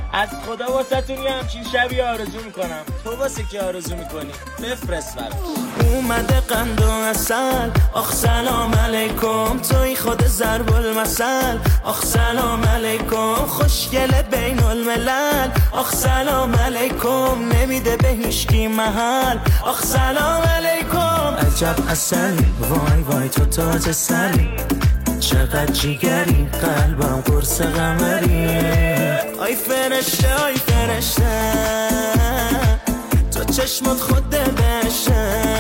از خدا واسهتون یه همچین شبی آرزو میکنم. تو واسه کی آرزو میکنی؟ بفرست برام. اومده قند و عسل، آخ سلام علیکم، توی خود ضرب المثل، آخ سلام علیکم، خوشگل بین الملل، آخ سلام علیکم، نمیده به هیچکی محل، آخ سلام علیکم. عجب عسل، وای وای تو تاج سری، چقدر جیگری، قلبم قرص قمری. آی فرشته آی فرشته، تو چشمت خود بشه،